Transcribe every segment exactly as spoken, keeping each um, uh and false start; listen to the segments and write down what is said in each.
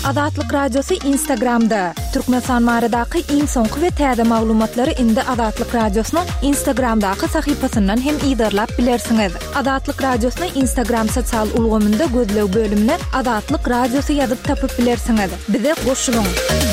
Adatlyk Radiosu Instagramda. Türkmenistan maradaky iň soňky we täze maglumatlary indi Adatlyk Radiosynyň Instagramdaky sahypasyndan hem ýygyrlap bilersiňiz. Adatlyk Radiosynyň Instagram sosial ulgamynda gözlew bölümine Adatlyk Radiosu ýazyp tapyp bilersiňiz. Bize goşulyň.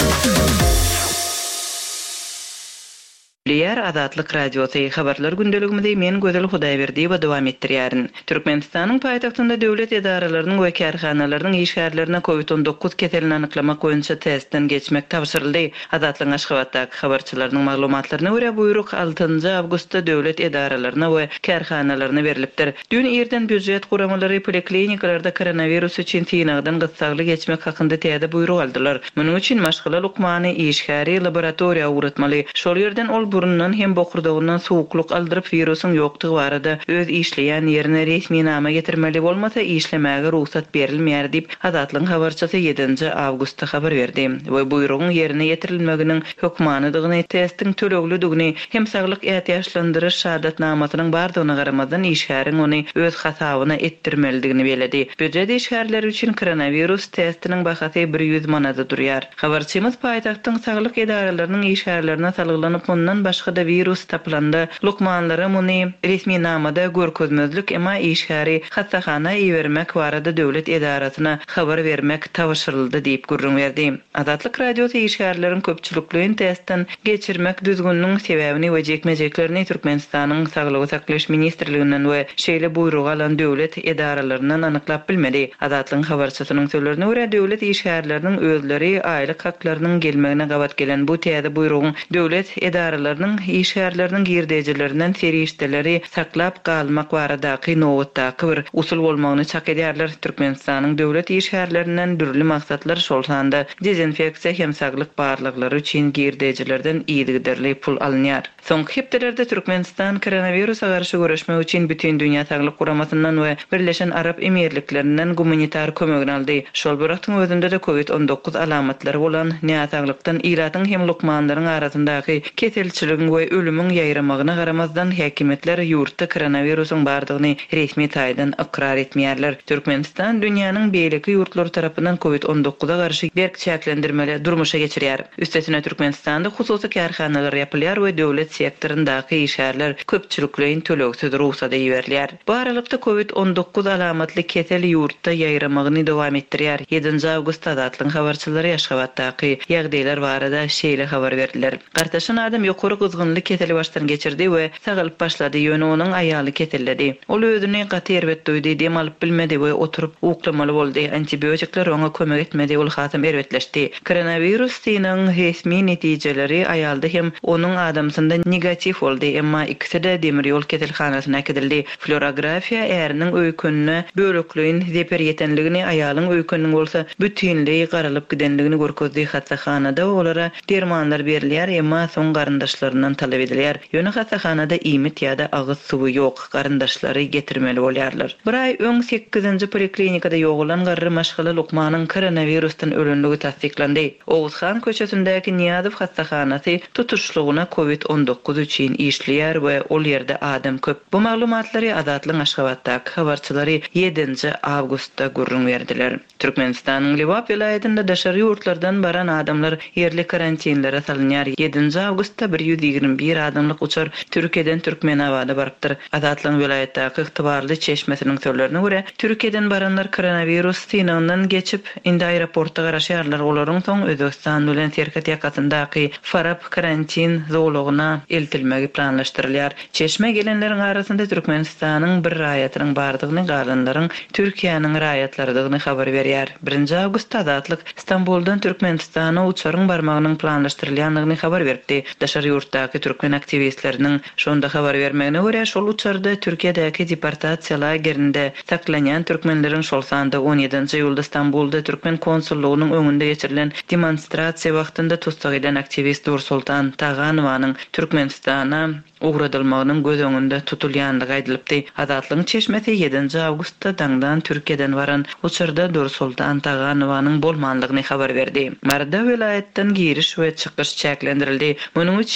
Liyer Adatlyk Radiosu habarlar gündeligimizde men Gözel Hudaýberdi we dowam etdirýärin. Türkmenistanyň paýtagtynda döwlet edaralarynyň we kärhanalarynyň işgärlerine covid on dokuz keselini anyklamak boýunça testden geçmek tapşyryldy. Adatlyň Aşgabatdaky habarçylarynyň maglumatlaryna görä buyruk altynjy awgustda döwlet edaralaryna we kärhanalaryna berilipdir. Dün erden büdjet guramalary poliklinikalarda koronavirus üçin synagdan gysagly geçmek hakynda täze buyruk aldylar. Munyň üçin maşgala lukmany işgäri laboratoriýa uğratmaly. Şol ýerden ol burundan hem bokurdağından soğukluk aldyryp virusun ýokdygy barada öz işleýän ýerine resmi nama getirmeli bolmasa işlemäge ruhsat berilmeýär diýip Adatlyň habarçysy ýedinji awgustda habar berdi. We buyrugyň ýerine getirilmeginiň hökmanydygyny, testiň tölegligini hem saglyk ähtiýaçlandyryş şahadatnamasynyň bardygyna garamazdan işgäriň ony öz hasabyna etdirmeligini beledi. Büdjet işgärleri üçin koronavirus testiniň bahasy bir ýüz manada durýar. Habarçymyz paýtagtyň saglyk edaralarynyň işgärlerine salyglanyp ondan başga da virus tapylanda lukmanlara muny resmi namada görkezmezlik ema işgäri hassahana iwermek barada döwlet edarasyna habar bermek tapşyryldy diýip gurrun berdi. Adatlyk Radiosu işgärleriň köpçülikliğini testden geçirmek düzgünlüğün sebäbini we jekmejeklerini Türkmenistanyň Saglygy saklaş ministrliginden we şeýle buyrug alan döwlet edaralarynyň anyklap bilmedi. Adatlyň habarçysynyň sözlerine görä döwlet işgärleriniň özleri aýlyk haklarynyň gelmegine gabat gelen bu täze buyrugyň döwlet edaralarynyň işgärleriniň girdejilerinden serişdeleri saklap galmak baradaky nowatdaky bir usul bolmagyny çak edýärler. Türkmenistanyň döwlet işgärlerinden dürli maksatlar şolsanda dezinfeksiýa hem saglyk barlyklary üçin girdejilerden ýygyderli pul alınýar. Soňky hepdelerde Türkmenistan koronavirusa garşy görüşmek üçin bütün dünýä saglyk guramasyndan we Birleşen Arap Emirliklerinden gumanitar kömegini aldy. Şol bıraktyň özünde de covid on dokuz alamatlary bolan näsaglykdan ýylatyň hem lukmanlaryň arasyndaky keselçiligiň we ölümüň ýaýramagyna garamazdan häkimetler ýurtda koronavirusyň bardygyny resmi taýdan ikrar etmeýärler. Türkmenistan dünýäniň beýleki ýurtlary tarapyndan covid on dokuza garşy berk çäklendirmeli durmuşa geçirýär. Üstesine Türkmenistanda hususy kärhanalar ýapylýar we döwlet sektorundaky işgärler köpçülikliğin töleksiz ruhsat berilýär. Bu aralykda covid on dokuz alamatly kesel ýurtda ýaýramagyny dowam etdirýär. ýedinji awgustda Adatlyň habarçylary Aşgabatdaky ýagdaýlar barada şeýle habar berdiler. Gartaşan adam ýokary gyzgynlyk keseli başdan geçirdi we sagalyp başlady. Ýöne onuň aýaly keselledi. Ol özüni gatyrbet doýdy, dem alyp bilmedi we oturup uklamaly boldy. Antibiotikler oňa kömek etmedi, ol hasam erwetleşdi. Koronavirus synyň resmi netijeleri aýalda hem onuň adamsynda negativ boldy, emma ikisi de demir ýol keselhanasyna gidildi. Floragrafiýa eriniň öýkünine bölekliğin zeper ýetenligini, aýalyň öýküniniň bolsa bütünleýi garalyp gidenligini görkezdi. Hastahanada olara dermanlar berilýär, emma soň garyndaşlaryndan talap edilýär. Ýöne hastahanada iýmit ýa-da agyz suwy ýok, garyndaşlary getirmeli bolýarlar. Bir aý öň sekizinji poliklinikada ýogulan garry maşgala lukmanyň koronavirusdan ölenligi tasdiklandy. Oğuzhan köçesindäki Niýazow hastahanasy tutuşlugyna covid on dokuz üçin işleýär we ol ýerde adam köp. Bu maglumatlary Adatlyň Aşgabatdaky habarçylary ýedinji awgustda gurrun berdiler. Türkmenistanyň Liwap vilayetinde daşary ýurtlardan baran adamlar ýerli karantinlere salynýar. ýedinji awgustda bir ýüz ýigirme bir adamlyk uçar Türkiýeden Türkmenabada barypdyr. Adatlyň vilayetdaky ygtybarly çeşmesiniň sözlerine görä, Türkiýeden baranlar koronavirus synagyndan geçip indi aeroportda garaşýarlar. Olaryň soň Özbekistan bilen Serkat ýakasyndaky Farab karantin zowlugyna eltilmegi planlaşdyrylýar. Çeşme gelenleriň arasynda Türkmenistanyň bir raýatynyň bardygyny, galanlaryň Türkiýanyň raýatlarydygyny habar berýär. birinji awgustda Adatlyk Istanbuldan Türkmenistana uçaryň barmagynyň planlaşdyrylýanlygyny habar berdi. Daşary ýurtdaky türkmen aktivistleriniň şonda habar bermegine görä, şol uçarda Türkiýedäki deportasiýa lagerinde saklanýan türkmenleriň şol sanda on ýedinji ýylda Istanbulda türkmen konsullugynyň öňünde geçirilen demonstrasiýa wagtynda tutsak eden aktivist Nursultan Taganowanyň Türkmenistana uğradylmagynyň göz öňünde tutulýanlygy aýdylypdy. Adatlyň çeşmesi ýedinji awgustda daňdan Türkiýeden baran uçarda Nursultan Taganowanyň bolmanlygyny habar berdi. Marda vilayetden giriş we çykyş çäklendirildi. Munyň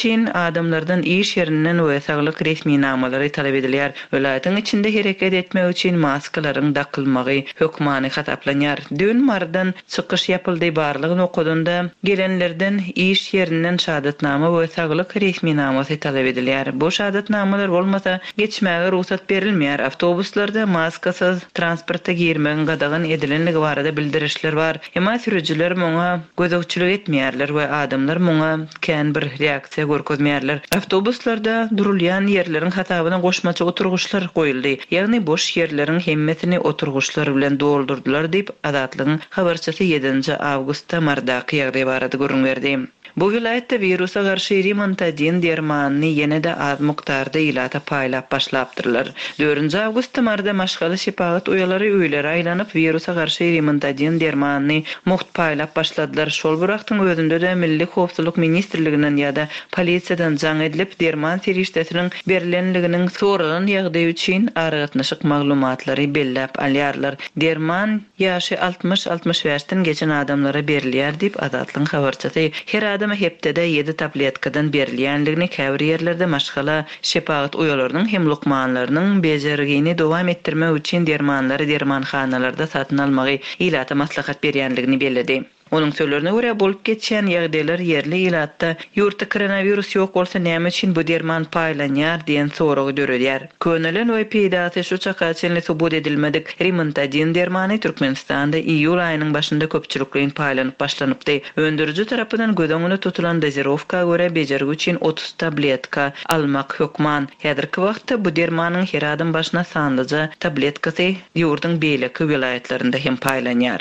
üçin adamlardan iş yerinden we saglyk resmi namalary talap edilýär. Welaýatyň içinde hereket etmek üçin maskalaryň takylmagy hökmany hataplanýar. Dün mardan çykyş yapyldy barlygyny okudunda gelenlerden iş yerinden şahatnama we saglyk resmi namasy talap edilýär. Bu şahatnamalar bolmasa geçmäge ruhsat berilmeýär. Awtobuslarda maskasyz transportda girmegi gadagan edilenligi barada bildirişler bar. Emma sürücüler muňa gözükçülük etmeýärler we adamlar muňa kän bir reaksiýa görkezmeýärler. Awtobuslarda durulýan yerleriň hatabyna goşmaça oturguşlar goýuldy. Ýagny boş yerleriň hemmesini oturguşlar bilen doldurdular diýip Azatlygyň habarçysy yedinji awgustda mardaky ýagdaý barada görünberdi. Bu vilayetde virusa garşy Rimontajin dermanyny ýene-de az mukdarda ilata paýlap başlapdyrlar. dördünji awgustda marda maşgaly şepagat uýalary öýlere aýlanyp virusa garşy Rimontajin dermanyny muht paýlap başladylar. Şol bir wagtyň özünde de Milli Howpsuzlyk ministrliginden ýa-da polisiýadan jaň edilip derman serişdesiniň berilenliginiň soralan ýagdaý üçin aragatnaşyk maglumatlary bellap alýarlar. Derman ýaşy altmış altmış beşden geçen adamlara berilýär diýip Azatlygyň habarçysy her adama hepdede yedi tabletkadan berilýänligini käbir ýerlerde maşgala şepagat uýalarynyň hem lukmanlarynyň bejerigini dowam etdirmek üçin dermanlary dermanhanalarda satyn almagy ilata maslahat berýänligini belledi. Onun sözlerine göre bolup geçen ýagdaýlar yerli ilatda ýurtda koronavirus ýok bolsa näme üçin bu derman paýlanýar diýen soragy döredýär. Könelen we peýdasy şu çaka çenli subut edilmedik. Rimontajin dermany Türkmenistanda iýul aýynyň başynda köpçülikliň paýlanyp başlanypdy. Öndürücü tarapyndan gödöňüne tutulan dozirowka göre bejergi üçin otuz tabletka almak hökman. Häzirki wagtda bu dermanyň her adam başyna sanlyca tabletkasy ýurduň beýleki vilayetlerinde hem paýlanýar.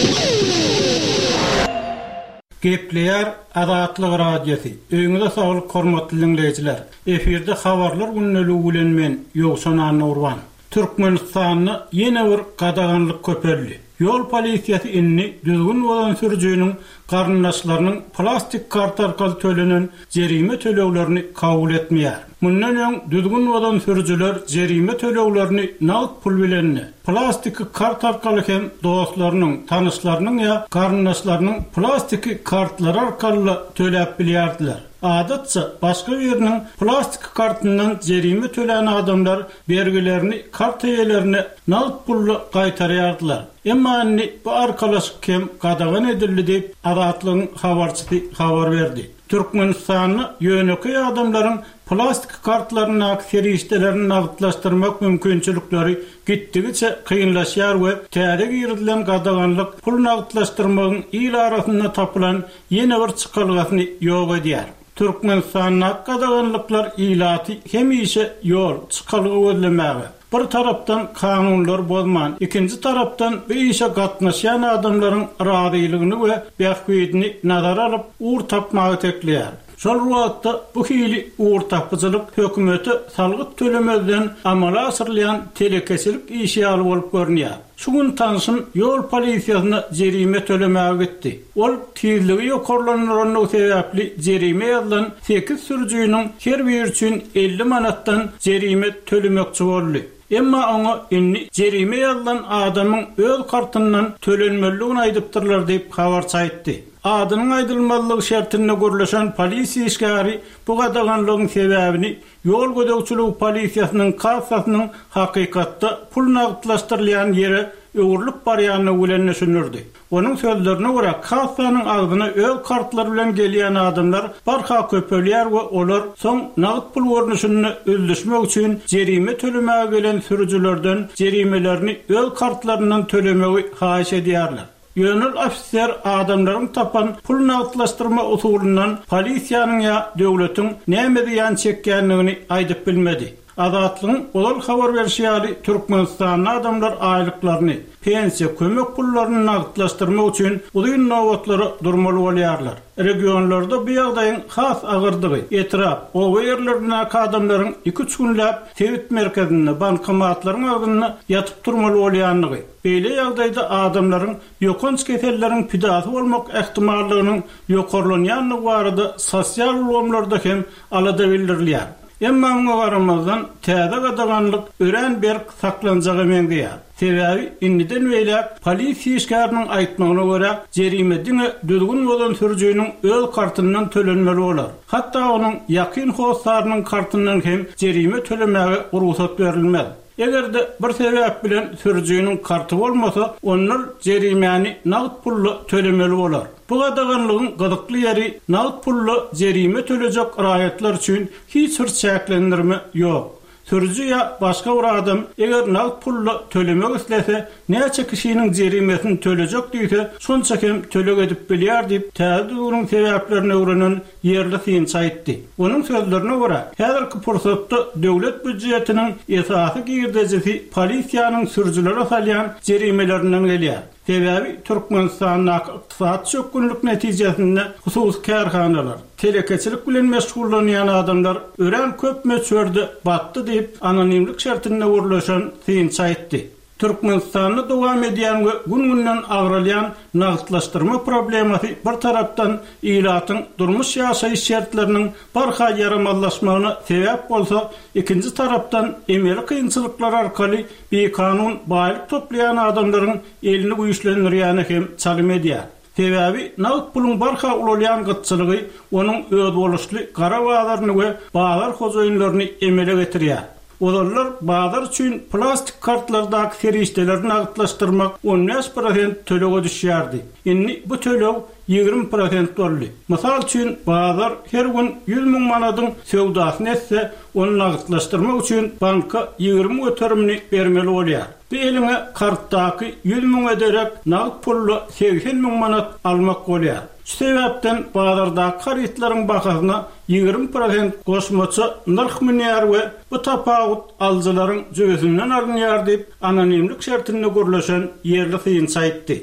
Gepleýär Azatlyk radiosu. Öňüňizde saglyk hormatly dinleýijiler. Efirde habarlar günneligi bilen men Ýogsan Nurwan. Türkmenistanyny ýene bir gadaganlyk köperli. Yol polisiýasy inni düzgün bolan sürüjüniň garyndaşlarynyň plastik kart arkaly төлenen jerime töleglerini kabul etmeýär. Mundan öň düzgün bolan sürüjüler jerime töleglerini nagd pul bilen plastik kart arkaly hem dostlarynyň, tanyşlarynyň ýa garyndaşlarynyň plastik kartlar arkaly töläp bilýärdiler. Adatça başga biriniň plastik kartyndan jerime tölen adamlar bergilerini kart eýelerini nagd pulla gaýtarýardylar. Emma anni bu arkalaşyk hem gadagan edildi diýip Azatlygyň habarçysy habar berdi. Türkmenistanyň ýöneki adamlaryň plastik kartlaryny serişdelerini nagdlaşdyrmak mümkinçilikleri gitdigiçe kıyınlaşýar we täze girilen gadaganlyk pul nagdlaşdyrmagyň il arasynda tapylan ýene bir çykalgasyny ýok edýär. Türkmenistanyň gadaganlyklar ilaty hemişe ýol çykalygy gözlemäge. Bir tarapdan kanunlar bozman, ikinci tarapdan bu işe gatnaşan adamların radylygyny we bähwidini nazara alyp uğur tapmagy tekleýär. Şol wagtda bu hili uğur tapyjylyk hökümeti salgyk tölemezden amala asyrlayan telekesilik işi alyp bolup görnýär. Şugun tanışın yol polisiýasyna jerime tölemäge gitdi. Ol tizligi ýokarlanýanyň sebäpli jerime ýazylan sekiz sürüjüniň her biri üçin elli manatdan jerime tölemekçi boldy. Emma oňa inni jerime ýazylan adamyň öz kartyndan tölenmeligini aýdypdyrlar diýip habar çaýtdy. Adynyň aýdylmalygy şertine görleşen polisiýa işgäri bu gadaganlygyň sebäbini ýol gödäwçiligi polisiýasynyň kassasynyň hakykatda pul nagdlaşdyrylýan ýere öwürlük barýanyny bilen düşünürdi. Onun sözlerine göre kassanyň agdyna öz kartlar bilen gelýän adamlar barha köpelýär we olar soň nagd pul görnüşini öldürmek üçin jerime tölemäge gelen sürüjülerden jerimelerini öz kartlaryndan tölemegi haýyş edýärler. Yönül ofisier adamlaryň tapan pul nagdlaşdyrma usulundan polisiýanyň ýa döwletiň näme diýen çekkenligini aýdyp bilmedi. Azatlygyň olar habar berýäri Türkmenistanyň adamlar aýlyklaryny, pensiýa kömek pullaryny nagdlaşdyrmak üçin uzun nowgatlary durmaly bolýarlar. Regionlarda bu ýagdaýyň has agyrdygy, etraf, o ýerlerine adamlaryň iki üç günläp tewit merkezinde bankomatlaryň ardyna ýatyp durmaly bolýanlygy. Beýle ýagdaýda adamlaryň ýokanç keselleriň pidasy bolmak ähtimallygynyň ýokarlanýanlygy barada sosial ulamlarda hem alada bildirilýär. Emma muňa garamazdan täze gadaganlyk ören berk saklanjak emendi. Sebäbi indiden beýle polisiýa işgäriniň aýtmagyna görä jerime diňe düzgün bolan sürüjüniň öz kartyndan tölenmeli bolar. Hatda onuň ýakyn howsarynyň kartyndan hem jerime tölemäge ruhsat berilmez. Egerde bir sebäp bilen sürüjüniň karty bolmasa, onlar jerimeni nagd pully tölemeli bolar. Bu gadaganlygyň gyzykly ýeri nagd pully jerime tölejek raýatlar üçin hiç bir çäklendirme ýok. Sürücü ya başga bir adam eger nagd pully tölemek islese, näçe kişiniň jerimesini tölejek diýse, şonça hem tölek edip bilýär diýip täze sebäplerini öwrenen ýerli synça aýtdy. Onuň sözlerine görä, häzirki pursatda döwlet büdjetiniň esasy girdejisi polisiýanyň sürüjülere salýan jerimelerinden gelýär. Sebäbi Türkmenistanyň ykdysat çökünlük netijesinde hususy kärhanalar, telekeçilik bilen meşgullanýan adamlar ören köp meçörde batdy diýip anonimlik şertinde urlaşan synça aýtdy. Türkmenistanyň dowam edýän we gün-günden agralýan nagtlaşdyrma problemasy bir tarapdan ilatyň durmuş ýaşaýyş şertleriniň barha ýaramazlaşmagyna sebäp bolsa, ikinji tarapdan emeli kynçylyklar arkaly bekanun baýlyk toplayan adamlaryň elini güýçlendirýäni hem çalym edýär. Sebäbi nagd puluň barha ulalýan gytçylygy onuň öz boluşly gara bazarny we bazar hojaýynlaryny emele getirýär. Olarlar bazar üçin plastik kartlardaky serişdeleri nagdlaşdyrmak on beş prosent tölege düşýärdi. Indi bu tölek ýigirme prosent boldy. Mysal üçin bazar her gün yüz miň manadyň sowdasyny etse, onu nagdlaşdyrmak üçin banka ýigirme öterimini bermeli bolýar. Bu eline kartdaky yüz miň ederek nagd pully seksen miň manat almak bolýar. Şu sebäpden bazardaky karitlaryň bahasyna ýigirme prosent goşmaça narh minýär we bu tapawut aljylaryň jügesinden alınýar diýip anonimlik şertinde görleşen ýerli synça aýtdy.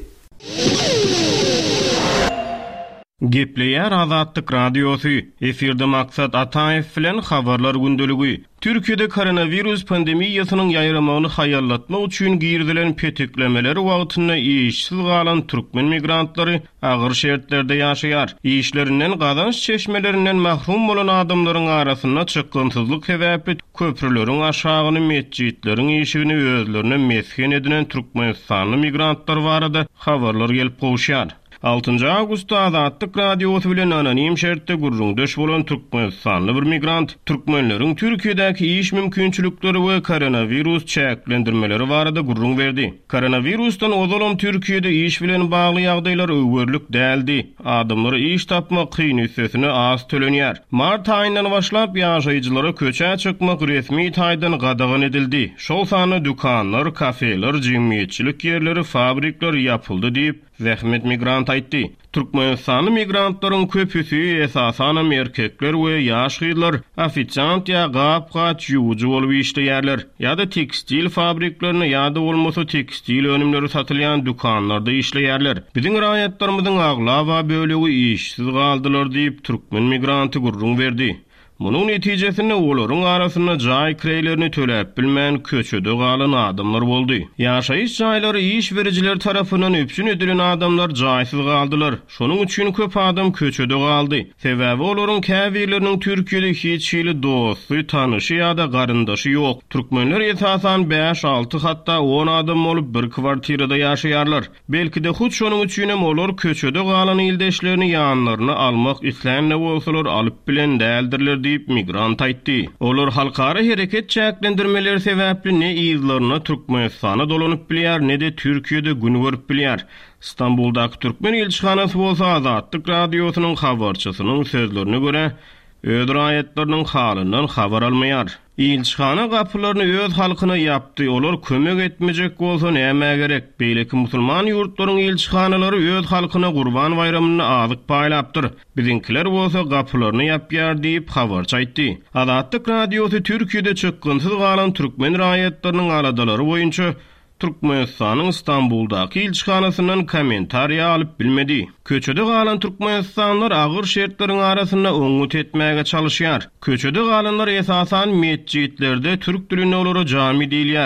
Gepleýär Azatlyk radiosu. Efirde maksat Ataev bilen habarlar gündeligi. Türkiýede koronavirus pandemiýasynyň ýaýramagyny haýallatmak üçin girdilen peteklemeler wagtyna işsiz galan türkmen migrantlary agyr şertlerde ýaşaýar. İşlerinden gazanç çeşmelerinden mahrum bolan adamlaryň arasynda çykgynsyzlyk sebäpli köprüleriň aşagyny mesjitleriň işigini özlerine mesken edilen türkmenistanly migrantlar barada habarlar gelip goşýar. altynjy awgustda Azatlyk radiosu bilen anonim şertde gurrundaş bolan türkmenistanly bir migrant türkmenleriň Türkiýedäki iş mümkinçilikleri we koronavirus çäklendirmeleri barada gurrun berdi. Koronavirusdan ozalam Türkiýede iş bilen bagly ýagdaýlar öwürlük däldi. Adamlar iş tapmak kyn üstesine az tölenýär. Mart aýyndan başlap ýaşaýjylara köçä çykmak resmi taýdan gadagan edildi. Şol sany dukanlar, kafeler, jemgyýetçilik ýerleri, fabrikler ýapyldy diýip Zähmet migrant aýtdy. Türkmenistanyň migrantlaryň köpüsi esasan erkekler we ýaş gyzlar, ofiçant ýa gap-gat ýuwjy bolup işleýärler. Ýa-da tekstil fabriklerini ýa-da bolmasa tekstil önümleri satylýan dukanlarda işleýärler. Biziň raýatlarymyzyň aglawa bölegi işsiz galdylar diýip türkmen migranty gurrun berdi. Munun netijesinde olaryň arasyna jaý kirelerini töläp bilmän köçede galan adamlar boldy. Ýaşaýyş jaýlary iş berijiler tarapyndan öpsün edilen adamlar jaýsyz galdylar. Şonuň üçin köp adam köçede galdy. Sebäbi olaryň käbirleriniň Türkiýede hiç hili dosty, tanyşy ýa-da garyndaşy ýok. Türkmenler esasan beş alty hatda on adam bolup bir kwartirada ýaşaýarlar. Belki de hut şonuň üçin hem olar köçede galan ildeşlerini ýanlaryna almak isläňne bolsalar alyp bilen däldirler diýip migrant aýtdy. Olar halkara hereket çäklendirmeleri sebäpli ne ýyllaryna Türkmenistana dolanyp bilýär, ne de Türkiýede gün görüp bilýär. İstanbuldaky Türkmen elçihanasy bolsa Azatlyk radiosynyň habarçysynyň sözlerine görä, öz raýatlarynyň halyndan habar almaýar. Elçihana gapylaryny öz halkyna ýapdy. Olar kömek etmejek bolsa näme gerek? Beýleki musulman ýurtlaryň elçihanalary öz halkyna Gurban bayramyny azyk paýlapdyr. Biziňkiler bolsa gapylaryny ýapýar diýip habarçy aýtdy. Azatlyk radiosy Türkiýede çykgynsyz galan türkmen raýatlarynyň aladalary boýunça Türkmenistanyň İstanbuldaky elçihanasynyň kommentariýa alyp bilmedi. Köçede galan türkmenistanlar agyr şertleriň arasynda öňüt etmäge çalışýar. Köçede galanlar esasan mesjitlerde türk dilinde olary jami diýilýär.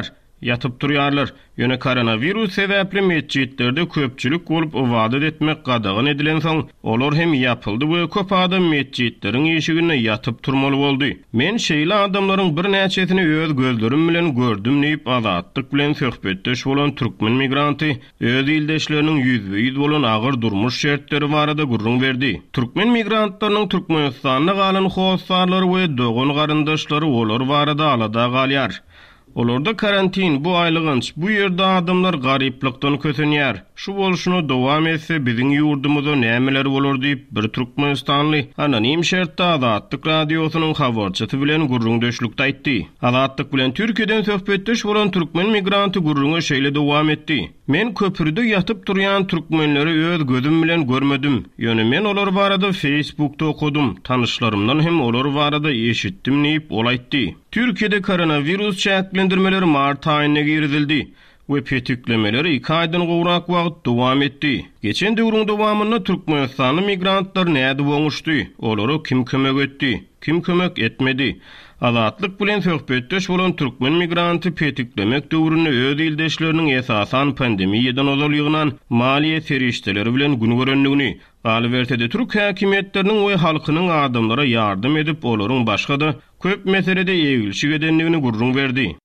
yatyp durýarlar. Ýöne koronavirus sebäpli mesjitlerde köpçülik bolup ibadet etmek gadagyn edilen soň olar hem ýapyldy we köp adam mesjitleriň eşigine yatyp turmaly boldy. Men şeýle adamlaryň bir näçesini öz gözlerim bilen gördüm diýip azatlyk bilen söhbetdeş bolan türkmen migranty öz ildeşleriniň ýüzbe ýüz bolan agyr durmuş şertleri barada gurrun berdi. Türkmen migrantlarynyň Türkmenistanyna galan howsarlary we dogan garyndaşlary olar barada alada galýar. Olarda karantin, bu aýlygynç, bu ýerde adamlar garyplykdan kösenýär. Şu bolşuny dowam etse biziň ýurdumyzda nämeler bolar diýip bir Türkmenistanly anonim şertde Azatlyk radiosynyň habarçysy bilen gurrundeşlikde aýtdy. Azatlyk bilen Türkiýeden söhbetdeş bolan türkmen migranty gurrunga şeýle dowam etdi. Men köpürde yatyp durýan türkmenleri öz gözüm bilen görmedim. Ýöne men olar barada Facebookda okudum. Tanışlarymdan hem olar barada eşitdim diýip ol aýtdy. Türkiýede koronavirus çäklendirmeleri mart aýyna girdildi we petüklemeleri iki aýdan gowrak wagt dowam etdi. Geçen döwrüň dowamynda Türkmenistanyň migrantlar näde boňuşdy? Olary kim kömek etdi? Kim kömek etmedi? Azatlyk bilen söhbetdeş bolan türkmen migranty petüklemek döwründe öz ildeşleriniň esasan pandemiýadan ozalýygynan maliýe serişdeleri bilen gün görenligini, galybertede Türk häkimetleriniň we halkynyň adamlara ýardym edip olaryň başga-da köp meselede ýegilşik edenligini gurrun berdi.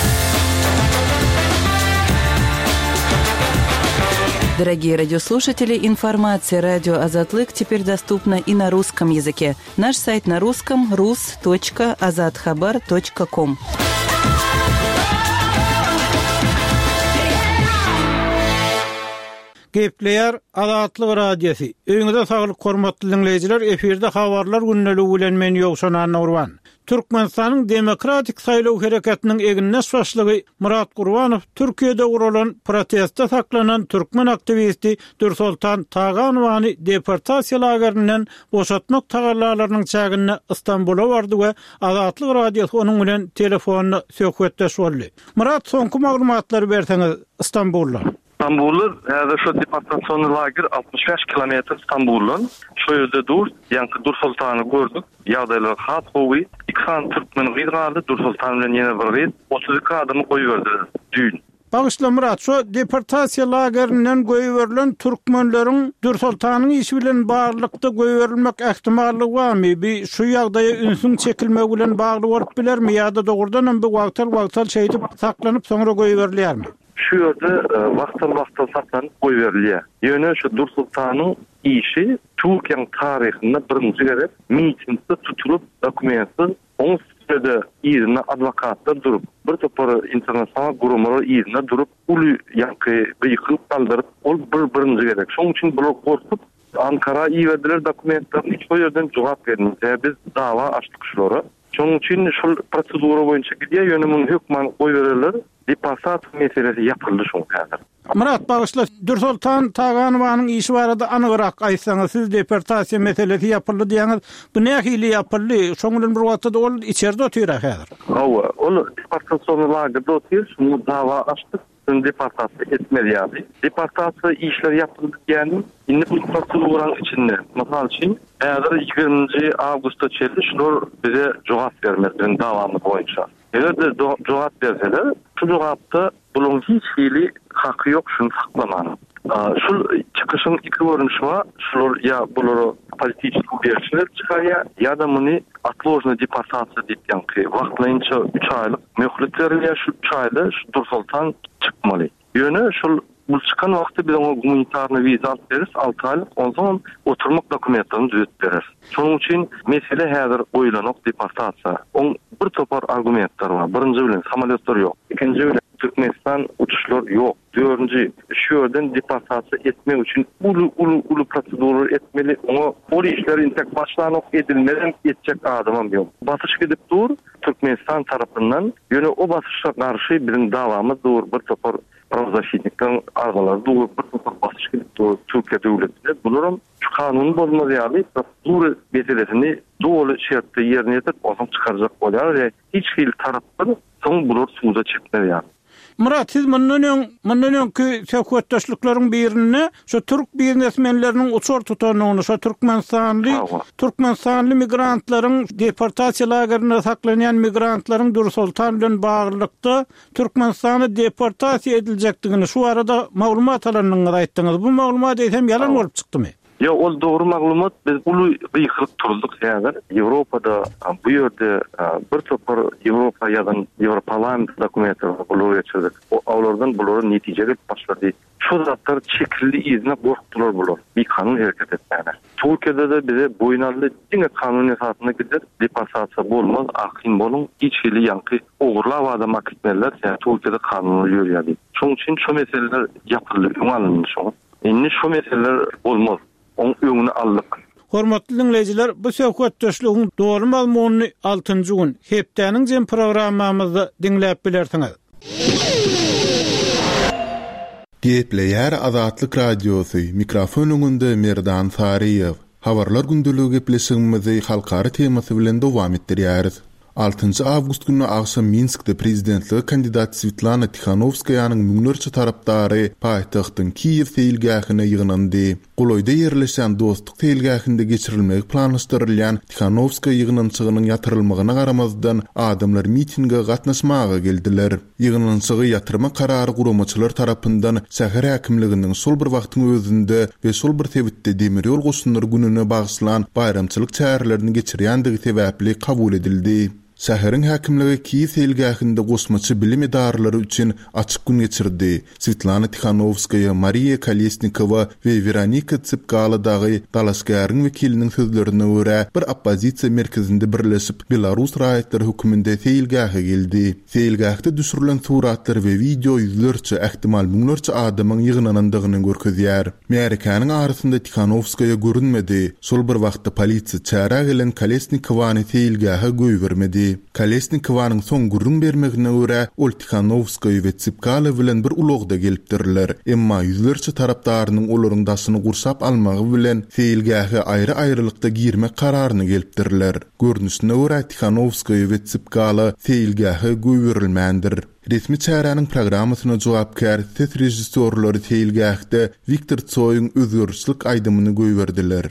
Дорогие радиослушатели, информация радио «Азатлык» теперь доступна и на русском языке. Наш сайт на русском — рус точка азатхабар точка ком. Gepleýär Azatlyk radiosu. Öňüňizde saglyk hormatly dinleýijiler, efirde habarlar günneligi bilen men ýogşan Nurwan. Türkmenistanyň demokratik saýlaw hereketiniň eginnes başlygy Murat Gurbanow Türkiýede guralan protestde saklanan türkmen aktivisti Dursultan Taganowany deportasiýa lagerynden boşatmak tagarlalarynyň çägine Istanbula bardy we Azatlyk radiosu onuň bilen telefonda söhbetdeş boldy. Murat, soňky maglumatlary berseňiz Istanbulda. İstanbul'da yani şu deportasyon lager altmış beş kilometre İstanbul'dan şu yerde dur, yani Dursultan'ı gördük. Yağdaylar hat hovi, ikhan Türkmen gıyrarlı Dursultan bilen yine bir gıyr, otuz iki adamı koyuverdiler düğün. Bağışla Murat, şu deportasiya lagerinden koyuverilen Türkmenlerin Dursultan'ın işi bilen bağlılıkta koyuverilmek ihtimallığı var mı? Bir şu yağdaya ünsün çekilme bilen bağlı olup biler mi? Ya da doğrudan bir vaktal vaktal şeydip saklanıp sonra koyuveriliyer mi? Şu yerde e, vaktal vaktal saklanıp koyuveriliyor. Yöne şu Dursultan'ın işi Türkiye'nin tarihinde birinci kere mitingde tutulup dokumentsiz on sürede yerine advokatlar durup bir topar internasyonal gurumlar yerine durup ulu yankı bıyıkılıp kaldırıp ol bir birinci gerek. Şoň üçin blok korkup Ankara iyi verdiler dokumentlerini hiç o yerden cevap vermedi. Biz dava açtık şulara. Şoň üçin şu prosedura boýunça gidiýär, ýönemin hökman goýbererler. Deportat meselesi yapıldı şoň kadar. Murat, bağışla, Dursultan Taganowanyň işi barada anygyrak aýtsaňyz, siz deportasiýa meselesi yapıldy diýäňiz, bu nähili yapıldy? Şoň bilen bir wagtda ol içeride otuýar häzir. Hawa, ol deportasiýa lagerde otuýar, şu dava açdyk. Deportasiýa etmeli ýa-da. Deportasiýa işler yapıldy diýänim, indi bu proseduraň içinde. Mysal üçin, häzir ýygrüminji awgustda çeldi, şular bize jogap bermedi dawamy boýunça. Eger de jogap berseler, şu jogapda bulan hiç hili hakkı yok şunu saklamanın. Şu çıkışın iki görünüşü var. Şular ya bunları politik berişler çıkar ya ya da bunu atложная deportasiya deyip yankı. Vaktlayınca üç aylık möhlet verilýär, şu üç ayda şu Dursultan çıkmalı. Yöne şu bu çıkan vakti bir ona humanitarny viza alıp beririz, altı aylık, ondan oturmak dokumentlerini düzelt beririz. Şonuň üçin mesele häzir oýlanok deportasiya. On bir topar argumentler var. Birinci bilen samolyotlar yok. İkinci bilen Türkmenistan uçuşlar yok. Dördüncü şu yerden deportasiya etmek için ulu ulu ulu prosedurlar etmeli. Ona o işlerin tek başlanıp edilmeden edecek adamım yok. Basış gidip dur Türkmenistan tarafından yöne o basışa karşı bizim davamız dur bir topar pravzashitnikten argalar dur bir topar basış gidip dur Türkiye devletine bulurum. Şu kanun bozulmadı yani prosedur meselesini doğru şartda yerine yetirip ondan çıkaracak olar ve hiç hil taraftan son bulur suuda çekmeli yani. Murat, siz mundan öň mundan öňki söhbetdaşlyklaryň birini şu türk biznesmenleriniň uçur tutanyny, şu Türkmenistanly Türkmenistanly migrantlaryň deportasiýa lagerine saklanýan migrantlaryň Dursultan bilen baglykda Türkmenistana deportasiýa ediljekdigini şu arada maglumat alanyny aýtdyňyz. Bu maglumat eýsem ýalan bolup çykdymy? Ya ol doğru maglumat, biz ulu gıyıklık turduk yani. Avrupa'da bu yerde bir topar Avrupa yadan Avrupalan dokumentleri buluyor çözük. O avlardan buluyor netice başladı. Şu zatlar çekildi izine korktular bulur. Bir kanun hareket etmeyene. Türkiye'de de bize boyunarlı yine kanun esasına gider. Deportasiya olmaz, akin bolun. İçili yankı oğurla ve adam akitmeler. Yani Türkiye'de kanunu yürüyor yani. Şunun için şu meseleler yapıldı. Umalının şunu. Yani şu meseleler olmaz. On öňüne aldyk. Hormatly dinleyijiler, bu söhbetdaşlygyň dogry mazmuny altıncı gün hepdeniň jem programmamyzda dinläp bilersiňiz. Gepleýär Azatlyk Radiosu mikrofon öňünde Merdan Sariýew. Habarlar gündeligi gepleşigimizi halkara temasy bilen dowam etdirýäris. altıncı awgust günü akşam Minskde prezidentliğe kandidat Svetlana Tikhanovskayanın müňlerçe tarapdary paýtagtyň Kiýew seýilgähine ýygnandy. Goloýda ýerleşen dostluk seýilgähinde geçirilmek planlaşdyrylýan Tikhanovskaya ýygnançygynyň ýatyrylmagyna garamazdan adamlar mitinge gatnaşmaga geldiler. Ýygnançygy ýatyrma karary guramaçylar tarapyndan şäher häkimliginiň sol bir wagtyň özünde we sol bir tebitde demir ýol goşunlary gününe bagyslan bayramçylyk çäherlerini geçirýändigi sebäpli kabul edildi. Şäheriň häkimligi Kiýew seýilgähinde gosmaçy bilim idaralary üçin açyk gün geçirdi. Svetlana Tikhanovskaya, Mariya Kolesnikova we Veronika Tsipkala-dagy dalaşgaryň wekiliniň sözlerine görä bir oppozisiýa merkezinde birleşip Belarus raýatlary höküminde seýilgähe geldi. Seýilgähde düşürilen suratlar we video ýüzlerçe ähtimal müňlerçe adamyň ýygnanandygyny görkezýär. Amerikanyň arasynda Tikhanovskaya görünmedi. Sol bir wagtda polisiýa çäre gelen Kolesnikovany seýilgähe göýbermedi. Kolesnikowanyň soň gurrun bermegine görä ol Tikhanovskaya we Tsipkala bilen bir ulagda gelipdirler. Emma ýüzlerçe tarapdarynyň olaryň daşyny gursap almagy bilen seýilgähe aýry-aýrylykda girmek kararyny gelipdirler. Görnüşine görä Tikhanovskaya we Tsipkala seýilgähe göýberilmändir. Resmi çäräniň programmasyna jogapkär ses rejissörleri seýilgähde Viktor Tsoy'un özgürçlik aýdymyny göýberdiler.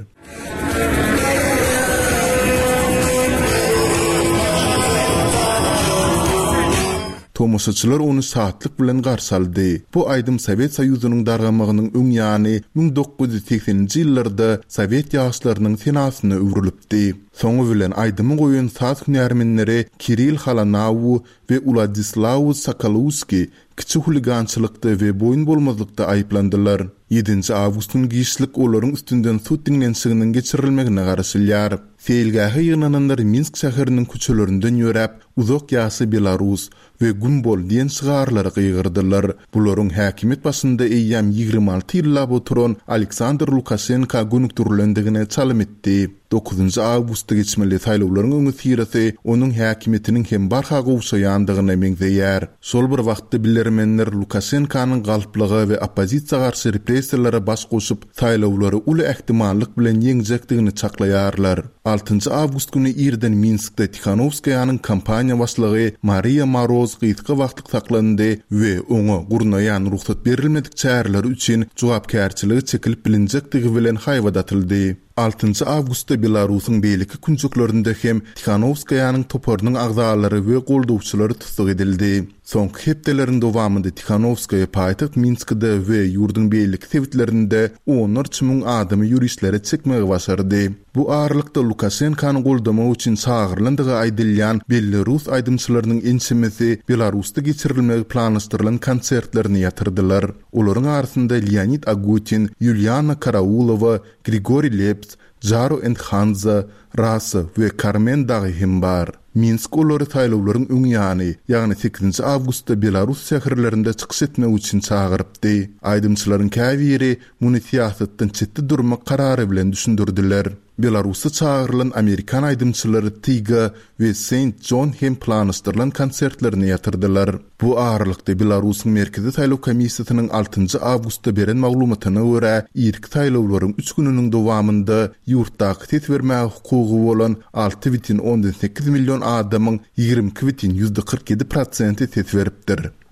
Tomoşaçylar onu saatlyk bilen garşaldy. Bu aýdym Sowet Soýuzynyň dargamagynyň öň ýany ming dokuz ýüz seksenji ýyllarda Sowet ýaşlarynyň senasyna öwrilipdi. Soňu bilen aýdymy goýan saat hünärmenleri Kirill Halanaw we Uladislaw Sakalowski kiçi huligançylykda we boyun bolmazlykda aýplandylar. ýedinji awgustyň giýişlik olaryň üstünden sut dinlenşiginiň geçirilmegine garaşylýar. Seýilgähe ýygnananlar Minsk şäheriniň köçelerinden ýöräp, uzak ýasy Belarus we Gumbol diýen şygarlary gyýgyrdylar. Bularyň häkimet başynda eýýäm ýygrimi alty ýyllap oturan Aleksandr Lukashenko gönükdürilendigine çalym etdi. dokuzunji awgustda geçmeli saýlawlaryň öňü sirasy onuň häkimetiniň hem barha gowşaýandygyna meňzeýär. Sol bir wagtda bilermenler Lukashenkonyň galplygy we oppozisiýa garşy repressiýalary baş goşup saýlawlary uly ähtimallyk bilen ýeňjekdigini çaklaýarlar. altıncı awgust günü irden Minskde Tikhanovskayanyň kampaniýa başlygy Mariya Moroz gyýtky wagtlyk saklandy we oňa gurnaýan ruhsat berilmedik çäherler üçin jogapkärçiligi çekilip bilinjektigi bilen haýwadatyldy. altıncı awgustda Belarusyň beýleki kunjuklarynda hem Tikhanovskayanyň toparynyň agzalary we goldawçylary tutsak edildi. Soňky hepdeleriň dowamında Tikhanovskaya paýtaxt Minskde we ýurdun beýleki tewitlerinde onlarça müň adamy ýürislere çekmegi başardy. Bu aralykda Lukashenkonyň goldama üçin çağırlandygy aýdylýan Belarus aýdymçylarynyň ençemesi Belarusda geçirilmegi planlaşdyrylan konsertlerini ýatyrdylar. Olaryň arasynda Leonid Agutin, Yuliana Karaulova, Grigori Leps, Jaro and Hanza, Rasa ve Carmen dagy hem bar. Minsk olary saýlawlaryň öň ýany, ýagny sekizinji awgustda Belarus şäherlerinde çykyş etmek üçin çağırypdy. Aýdymçylaryň käbiri muny siýasatdan çetde durmak karary bilen düşündirdiler. Belarusda çağırılan Amerikan aýdymçylary Tiga we Saint John hem planlaşdyrylan konsertlerini ýatyrdylar. Bu aralykda Belarusyň merkezi saýlaw komissiýasynyň altıncı awgustda beren maglumatyna görä, ilk saýlawlaryň üç gününiň dowamında ýurtdaky ses bermäge hukugy bolan alty butun on sekiz million adamyň ýygrimi butun yüzde kırk yedi prosenti ses beripdir.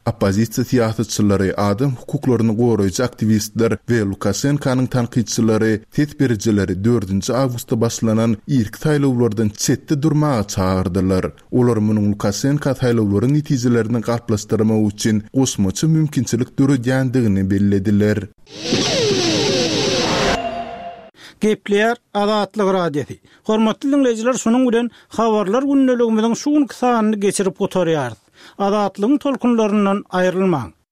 Oppozisiya siýasatçylary, adam hukuklaryny goraýjy aktivistler we Lukashenkanyň tanqidçilary, tetbirjileri dördünji awgustda başlanan ilk saýlawlardan çetde durmaga çağırdylar. Olar munyň Lukashenka saýlawlaryň netijelerini galplaşdyrmak üçin gosmaçy mümkinçilik döredýändigini bellediler. Gepleýär Azatlyk radiosi. Hormatly dinleýijiler, şonuň bilen habarlar günneligimiziň şuň kysanyny geçirip oturýar. Azatlygyň tolkunlaryndan aýrylmaň.